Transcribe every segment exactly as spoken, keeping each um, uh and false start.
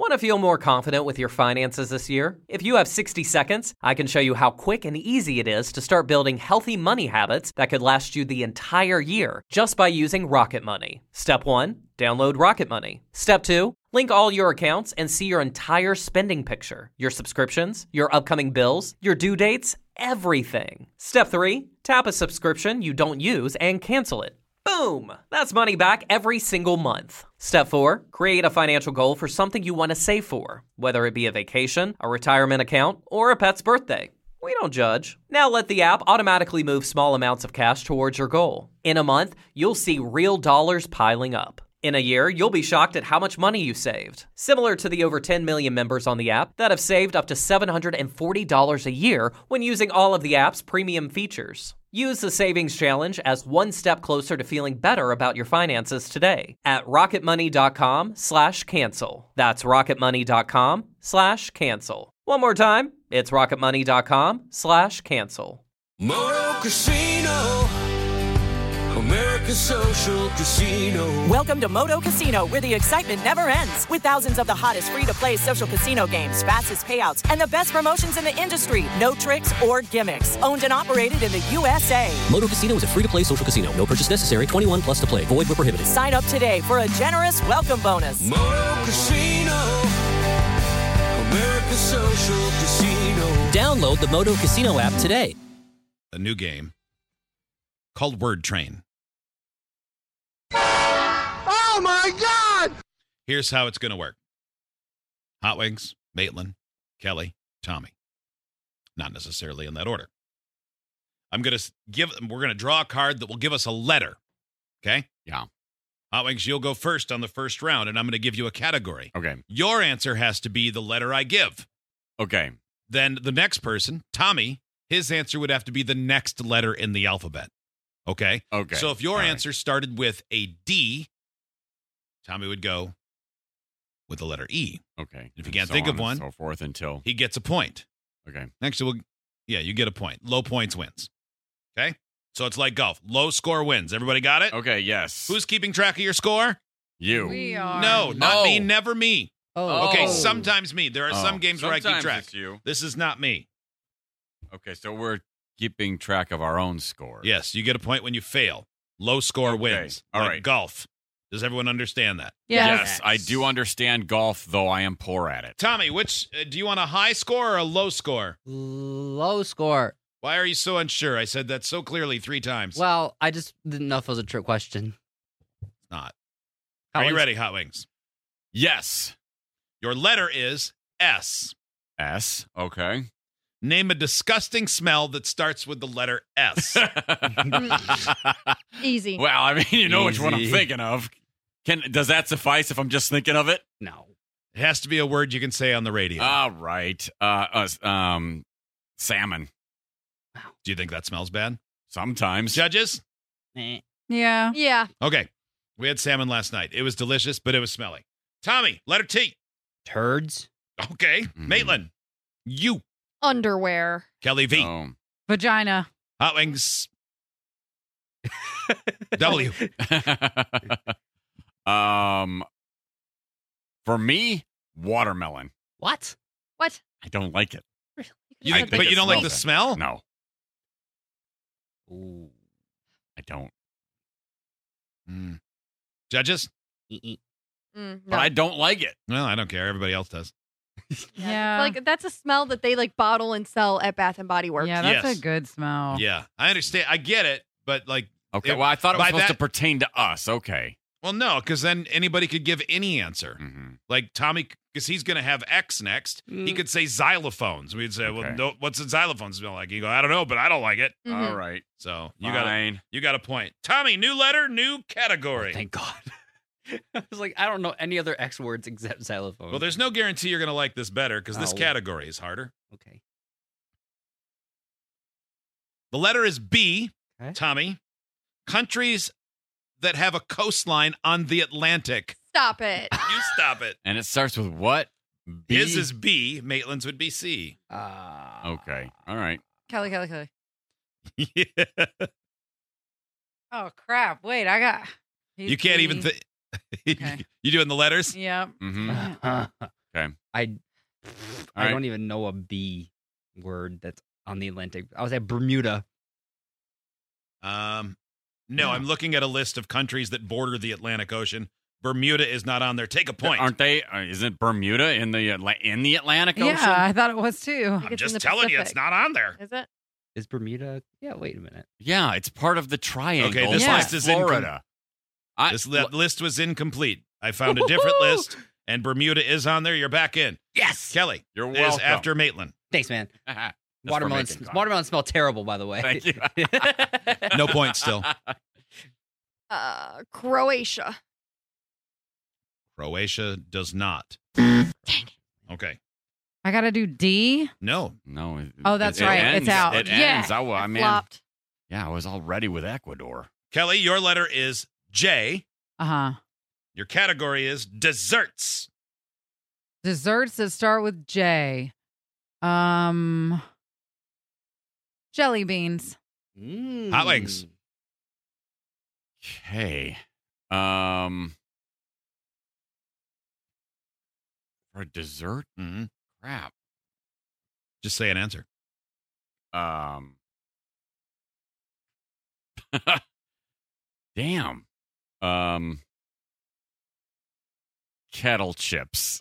Want to feel more confident with your finances this year? If you have sixty seconds, I can show you how quick and easy it is to start building healthy money habits that could last you the entire year just by using Rocket Money. Step one, download Rocket Money. Step two, link all your accounts and see your entire spending picture, your subscriptions, your upcoming bills, your due dates, everything. Step three, tap a subscription you don't use and cancel it. Boom! That's money back every single month. Step four, create a financial goal for something you want to save for, whether it be a vacation, a retirement account, or a pet's birthday. We don't judge. Now let the app automatically move small amounts of cash towards your goal. In a month, you'll see real dollars piling up. In a year, you'll be shocked at how much money you saved. Similar to the over ten million members on the app that have saved up to seven hundred forty dollars a year when using all of the app's premium features. Use the Savings Challenge as one step closer to feeling better about your finances today at rocketmoney.com slash cancel. That's rocketmoney.com slash cancel. One more time, it's rocketmoney.com slash cancel. Moto Casino, America's social casino. Welcome to Moto Casino, where the excitement never ends. With thousands of the hottest free-to-play social casino games, fastest payouts, and the best promotions in the industry. No tricks or gimmicks. Owned and operated in the U S A. Moto Casino is a free-to-play social casino. No purchase necessary. twenty-one plus to play. Void where prohibited. Sign up today for a generous welcome bonus. Moto Casino, America's social casino. Download the Moto Casino app today. A new game called Word Train. Oh my God! Here's how it's going to work. Hot Wings, Maitland, Kelly, Tommy. Not necessarily in that order. I'm going to give, we're going to draw a card that will give us a letter. Okay? Yeah. Hot Wings, you'll go first on the first round, and I'm going to give you a category. Okay. Your answer has to be the letter I give. Okay. Then the next person, Tommy, his answer would have to be the next letter in the alphabet. Okay? Okay. So if your All answer right. started with a D, Tommy would go with the letter E. Okay. If you And can't so think of on and one, so forth until. he gets a point. Okay. Actually, we'll, yeah, you get a point. Low points wins. Okay? So it's like golf. Low score wins. Everybody got it? Okay. Yes. Who's keeping track of your score? you? We are. No, not No. me. Never me. Oh. Okay, Oh. sometimes me. There are Oh, some games where I keep sometimes track. it's you. This is not me. Okay. So we're keeping track of our own score. Yes, you get a point when you fail. Low score Okay. wins. All Like right. Golf. Does everyone understand that? Yes. Yes, I do understand golf, though I am poor at it. Tommy, which uh, do you want a high score or a low score? Low score. Why are you so unsure? I said that so clearly three times. Well, I just didn't know if it was a trick question. Not. Hot Are you Wings? ready, Hot Wings? Yes. Your letter is S. S. Okay. Name a disgusting smell that starts with the letter S. Easy. Well, I mean, you know which one I'm Easy. thinking of. Can does that suffice if I'm just thinking of it? No. It has to be a word you can say on the radio. All right. Uh, uh um, salmon. Do you think that smells bad? Sometimes. Judges? Eh. Yeah. Yeah. Okay. We had salmon last night. It was delicious, but it was smelly. Tommy, letter T. Turds. Okay. Mhm. Maitland. U. Underwear. Kelly V. Oh. Vagina. Hot Wings. W. um, for me, watermelon. What? What? I don't like it. You I think, think but it you don't like the smells smell? No, Ooh. I don't. Mm. Judges? E-e. Mm, But no. I don't like it. Well, I don't care. Everybody else does. Yeah. Like that's a smell that they like bottle and sell at Bath and Body Works. Yeah, that's Yes. a good smell. Yeah. I understand. I get it, but like, Okay. If- well, I thought it was by supposed that- to pertain to us. Okay. well, no, because then anybody could give any answer. Mhm. Like Tommy, because he's going to have X next. He Mm. could say xylophones. We'd say, well, Okay. no, what's a xylophone smell like? You go, I don't know, but I don't like it. Mhm. All right. So you got Fine. you got a point. Tommy, new letter, new category. Thank God. I was like, I don't know any other X words except xylophone. Well, there's no guarantee you're going to like this better because this Oh. category is harder. Okay. The letter is B, Okay. Tommy. Countries that have a coastline on the Atlantic. Stop it. You stop it. And it starts with what? B? His is B. Maitland's would be C. Uh, Okay. All right. Kelly, Kelly, Kelly. Yeah. Oh crap! Wait, I got. You can't even think. Okay. You doing the letters? Yep. Mm-hmm. Uh, Okay. I All I right. don't even know a B word that's on the Atlantic. I was at Bermuda. Um, no, Yeah. I'm looking at a list of countries that border the Atlantic Ocean. Bermuda is not on there. Take a point. Aren't they? Uh, isn't Bermuda in the Atla- in the Atlantic Ocean? Yeah, I thought it was too. I'm just telling you, it's not on there. Is it? Is Bermuda? Yeah, wait a minute. Yeah, it's part of the triangle. Okay, this Yeah. list is incom- Florida. I- This li- list was incomplete. I found a different list, and Bermuda is on there. You're back in. Yes. Kelly You're is welcome. after Maitland. Thanks, man. That's for Watermelon. making content. Watermelon smell terrible, by the way. Thank you. No points still. Uh, Croatia. Croatia does not. Okay. I got to do D. No. No. it- Oh, that's it right. ends- It's out. It Yeah. ends. I, I mean, Flopped. yeah, I was all ready with Ecuador. Kelly, your letter is J. Uh huh. Your category is desserts. Desserts that start with J. Um, jelly beans. Hot wings. Okay. Um, for a dessert? Mm-hmm. Crap. Just say an answer. Um. Damn. Um. Kettle chips.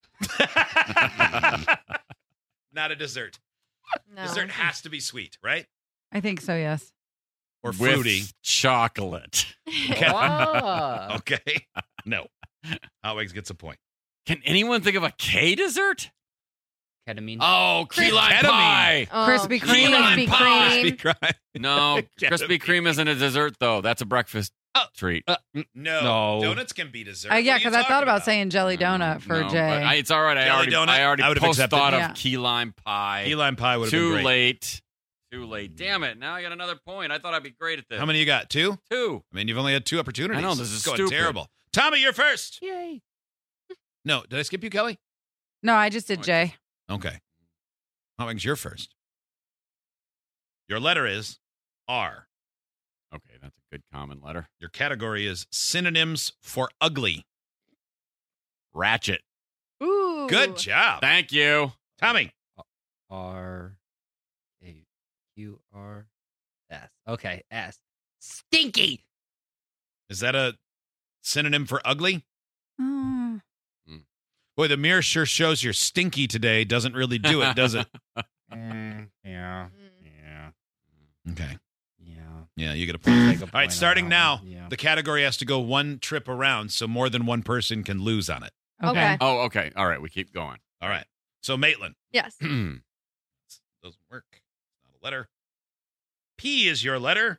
Not a dessert. No. Dessert has to be sweet, right? I think so, yes. Or With fruity. chocolate. Ah. Okay. No. Hot Wings gets a point. Can anyone think of a K dessert? Ketamine. Oh, key lime Ketamine. pie. Oh, Krispy Kreme. Krispy Pie. Kreme. Cry. No, Ketamine. Krispy Kreme isn't a dessert though. That's a breakfast Oh. treat. Uh, mm, No. No. Donuts can be dessert. Uh, What yeah, are you because I thought talking about saying jelly donut for No, J. but I, it's all right. I Jelly already, donut? I already I would've post accepted. thought Yeah. of key lime pie. Key lime pie would have been Too great. late. Too late. Damn it. Now I got another point. I thought I'd be great at this. How many you got? Two? Two. I mean, you've only had two opportunities. I know, this is It's going stupid. terrible. Tommy, you're first. Yay. No, did I skip you, Kelly? No, I just did J. Okay. Hot Wings, you're first. Your letter is R. Okay, that's a good common letter. Your category is synonyms for ugly. Ratchet. Ooh. Good job. Thank you. Tommy. R A Q R S. Okay, S. Stinky. Is that a synonym for ugly? Oh. Boy, the mirror sure shows you're stinky today. Doesn't really do it, does it? Mm, yeah. Mm. Yeah. Okay. Yeah. Yeah, you get a point. Take a All right, point starting on now, that one. Yeah. the category has to go one trip around, so more than one person can lose on it. Okay. Okay. Oh, okay. All right. We keep going. All right. So, Maitland. Yes. Doesn't work. It's not a letter. P is your letter.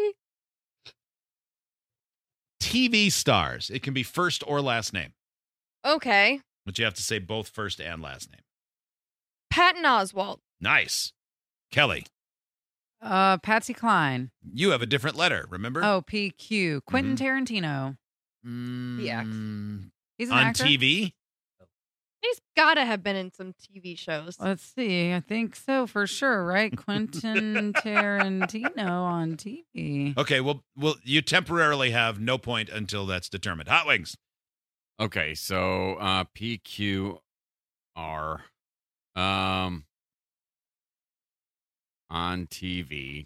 T V stars. It can be first or last name, Okay. but you have to say both first and last name. Patton Oswalt. Nice. Kelly, Uh, Patsy Cline. you have a different letter, remember? Oh, P Q. Quentin Tarantino. Mm, He acts. He's an on actor. T V? He's got to have been in some T V shows. Let's see. I think so for sure, right? Quentin Tarantino on T V. Okay, well, well, you temporarily have no point until that's determined. Hot Wings. Okay, so uh, P Q R um, on T V.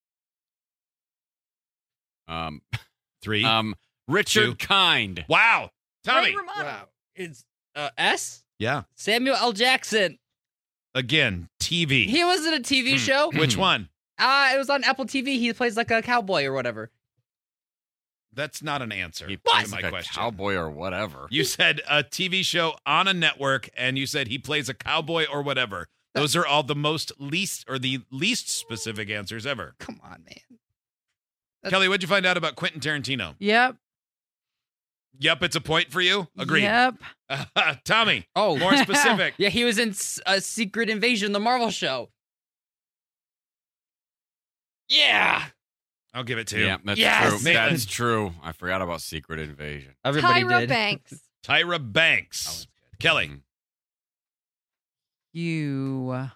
Um, Three. um, Richard Two. Kind. Wow. Tommy. Ray Romano. Wow. It's uh, S. Yeah. Samuel L. Jackson. Again, T V. He was in a T V show. Which one? Uh, it was on Apple T V. He plays like a cowboy or whatever. That's not an answer He to plays my like a question. cowboy or whatever. You said a T V show on a network, and you said he plays a cowboy or whatever. Those are all the most least or the least specific answers ever. Come on, man. That's- Kelly, what'd you find out about Quentin Tarantino? Yep. Yep, it's a point for you. Agreed. Yep. Uh, Tommy, Oh, more specific. Yeah, he was in S- a Secret Invasion, the Marvel show. Yeah. I'll give it to you. Yeah, that's Yes! true. Maitland. That's true. I forgot about Secret Invasion. Everybody Tyra did. Banks. Tyra Banks. Kelly. Mm. You.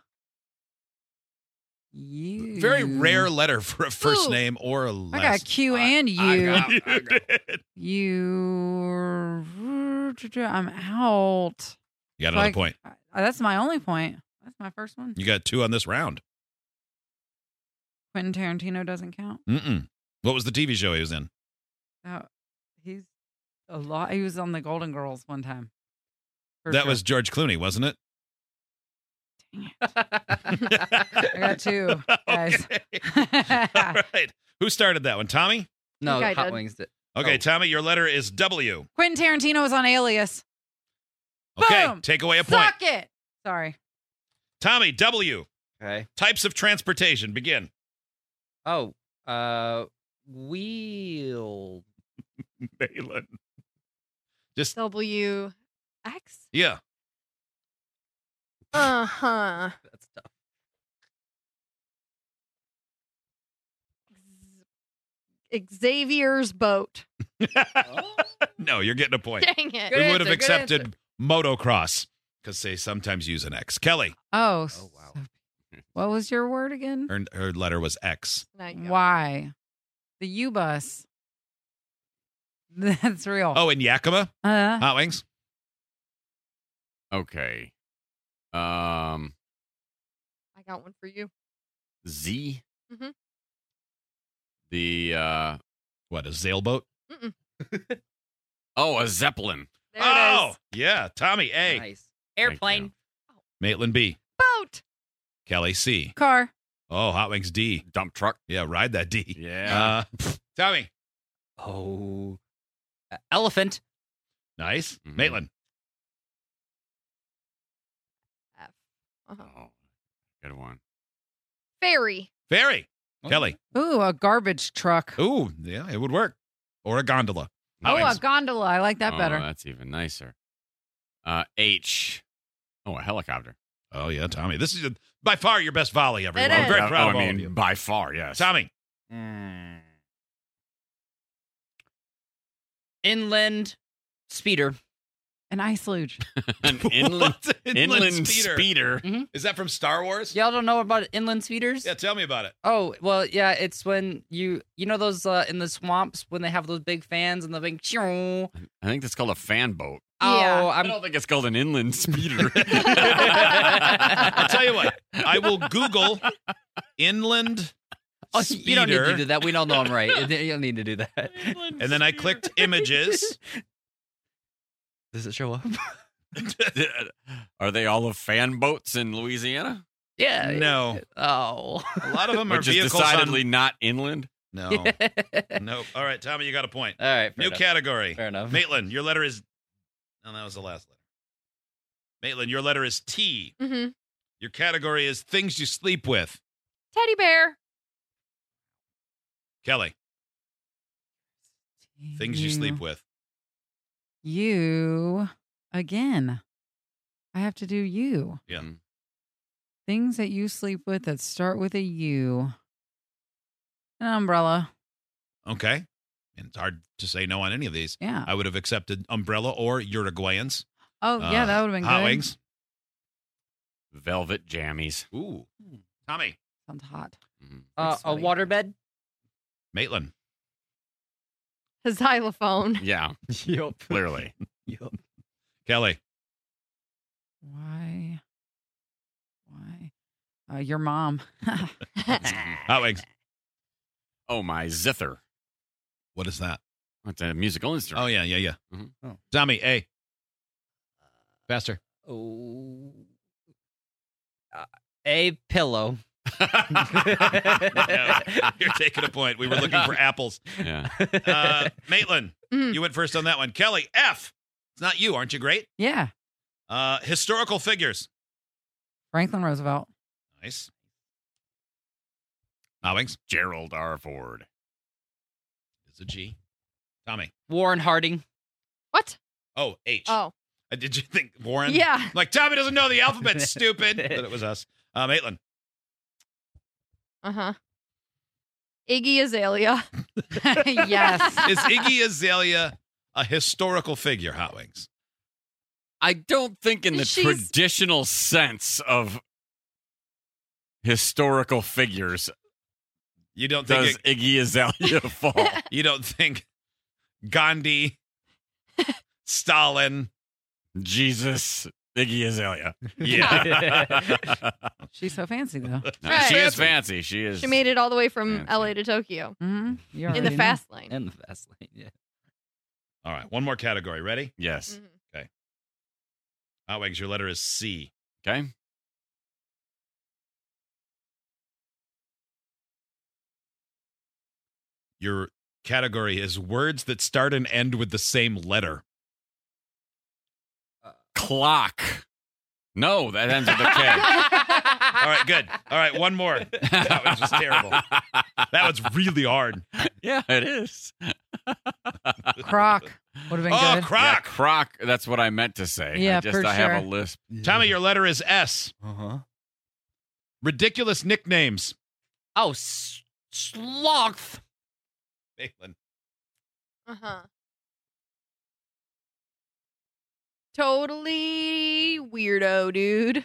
You. Very rare letter for a first Ooh. name or a I last. got Q and I you. got- I got- You. I'm out. You got So another I- point. Uh, that's my only point. That's my first one. You got two on this round. Quentin Tarantino doesn't count. Mm-mm. What was the T V show he was in? Oh, he's a lot. He was on the Golden Girls one time. For that sure. was George Clooney, wasn't it? I got two, guys. Okay. All right. Who started that one? Tommy? No, think I Hot did. Wings did. Okay, Oh. Tommy, your letter is W. Quentin Tarantino was on Alias. Okay, Boom. take away a point. Suck it. Sorry. Tommy, W. Okay. Types of transportation. Begin. Oh, uh, wheel. Malin. Just, W X? yeah. Uh huh. That's tough. Xavier's boat. No, you're getting a point. Dang it. Good we would answer, have good accepted answer. motocross because they sometimes use an X. Kelly, Oh, Oh, wow. so- what was your word again? her, her letter was X. There you go. Why? The U bus. That's real. Oh, in Yakima? Uh, Hot Wings? Okay. Um, I got one for you. Z. Mhm. The uh What, a sailboat? Mm-mm. oh, a Zeppelin. There oh, it is. yeah. Tommy, A. Nice. Thank Airplane. you. Maitland, B. Boat. Kelly, C. car. Oh, Hot Wings, D. Dump truck. Yeah, ride that D. Yeah. Uh, Tommy. Oh, uh, elephant. Nice. Mhm. Maitland. F. Uh-huh. Oh, good one. Ferry. Ferry. Oh. Kelly. Ooh, a garbage truck. Ooh, yeah, it would work. Or a gondola. Hot Oh, Wings. a gondola. I like that oh, better. That's even nicer. Uh, H. Oh, a helicopter. Oh, yeah, Tommy. This is by far your best volley, everyone. It I'm is. very Oh, proud I of all mean, of you. by far, yes. Tommy. Mm. Inland speeder. An ice luge. An inland, What's an inland speeder. Is that from Star Wars? Y'all don't know about inland speeders? Yeah, tell me about it. Oh, well, yeah, it's when you, you know those uh, in the swamps when they have those big fans and the big, oh, I think that's called a fan boat. Yeah. I I'm, don't think it's called an inland speeder. I'll tell you what. I will Google inland oh, speeder. you don't need to do that. We all know I'm right. You don't need to do that. And then I clicked images. Does it show up? Are they all of fan boats in Louisiana? Yeah. No. Oh. A lot of them are Which is vehicles decidedly on... not inland? No. Nope. All right, Tommy, you got a point. All right. Fair New enough. category. Fair enough. Maitland, your letter is... No, that was the last letter. Maitland, your letter is T. Mm-hmm. Your category is things you sleep with. Teddy bear. Kelly, things you sleep with. You again. I have to do you. Yeah. Mm. Things that you sleep with that start with a U. An umbrella. Okay. And it's hard to say no on any of these. Yeah. I would have accepted umbrella or Uruguayans. Oh, yeah, Uh, that would have been Hot good. Wings. Velvet jammies. Ooh. Tommy. Sounds hot. Mhm. Uh, That's a funny. waterbed. Maitland. A xylophone. Yeah, Yup. clearly. Yup. Kelly. Why? Why? Uh, your mom. Hot Wings. Oh, my zither. What is that? That's a musical instrument. Oh, yeah, yeah, yeah. Mhm. Oh. Tommy, A. Faster. Oh. Uh, a pillow. Yeah, you're taking a point. We were looking for apples. Yeah. Uh, Maitland, Mhm. you went first on that one. Kelly, F. It's not you. Aren't you great? Yeah. Uh, historical figures. Franklin Roosevelt. Nice. Hot Wings. Gerald R. Ford. It's a G. Tommy. Warren Harding. What? Oh, H. Oh. Uh, did you think Warren? Yeah. Like, Tommy doesn't know the alphabet, stupid. But it was us. Uh, Maitland. Uh-huh. Iggy Azalea. Yes. Is Iggy Azalea a historical figure, Hot Wings? I don't think in the She's- traditional sense of historical figures You don't think does it, Iggy Azalea fall. you don't think Gandhi, Stalin, Jesus Iggy Azalea. Yeah. She's so fancy, though. No, Right. She is fancy. She is. She made it all the way from Fancy. L A to Tokyo Mm-hmm. You in the already know. fast lane. In the fast lane, yeah. All right, one more category. Ready? Yes. Mhm. Hotwags, your letter is C. Okay. Your category is words that start and end with the same letter. Clock. No, that ends with a K. All right, good. All right, one more. That was just terrible. That was really hard. Yeah, it is. Croc would have been Oh, good. croc. Yeah, croc. That's what I meant to say. Yeah, I just for I have a sure. lisp. Tommy, your letter is S. Uh-huh. Ridiculous nicknames. Oh, s- sloth. Maitland. Uh huh. Totally weirdo, dude.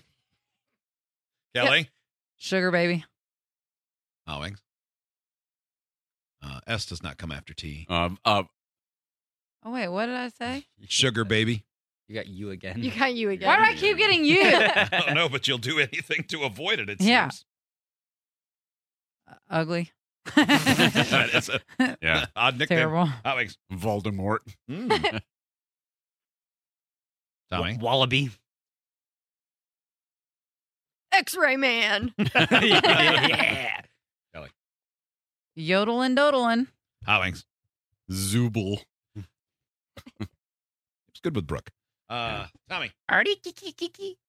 Kelly. Sugar baby. Hotwags. Uh, S does not come after T. Uh, uh, Oh, wait, what did I say? Sugar baby. You got you again. You got you again. Why do I keep getting you? I don't know, but you'll do anything to avoid it, it Yeah. seems. Ugly. That is a yeah. odd nickname. Terrible. Hotwags. Voldemort. Mm. Tommy. Wa- Wallaby. X-ray man. Yeah. Yodelin dodelin. Hotwags. Zooble. It's good with Brooke. Uh, Tommy. Artie kiki kiki.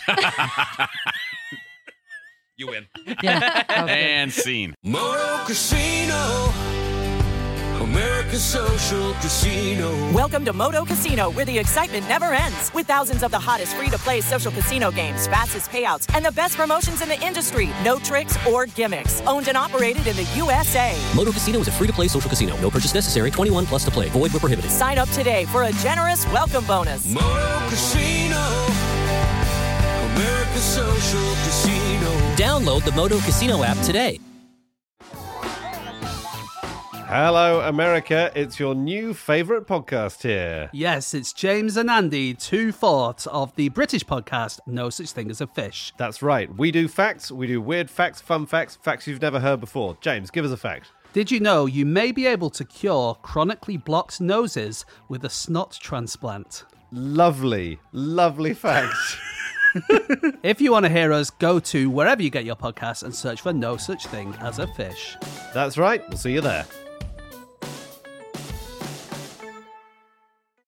You win. Yeah. that was good. And scene. Moto Casino, America's Social Casino. Welcome to Moto Casino, where the excitement never ends. With thousands of the hottest free-to-play social casino games, fastest payouts, and the best promotions in the industry. No tricks or gimmicks. Owned and operated in the U S A. Moto Casino is a free-to-play social casino. No purchase necessary. twenty-one plus to play. Void where prohibited. Sign up today for a generous welcome bonus. Moto Casino, America's Social Casino. Download the Moto Casino app today. Hello, America. It's your new favourite podcast here. Yes, it's James and Andy, two-fourths of the British podcast No Such Thing as a Fish. That's right. We do facts, we do weird facts, fun facts, facts you've never heard before. James, give us a fact. Did you know you may be able to cure chronically blocked noses with a snot transplant? Lovely, lovely facts. If you want to hear us, go to wherever you get your podcasts and search for No Such Thing as a Fish. That's right. We'll see you there.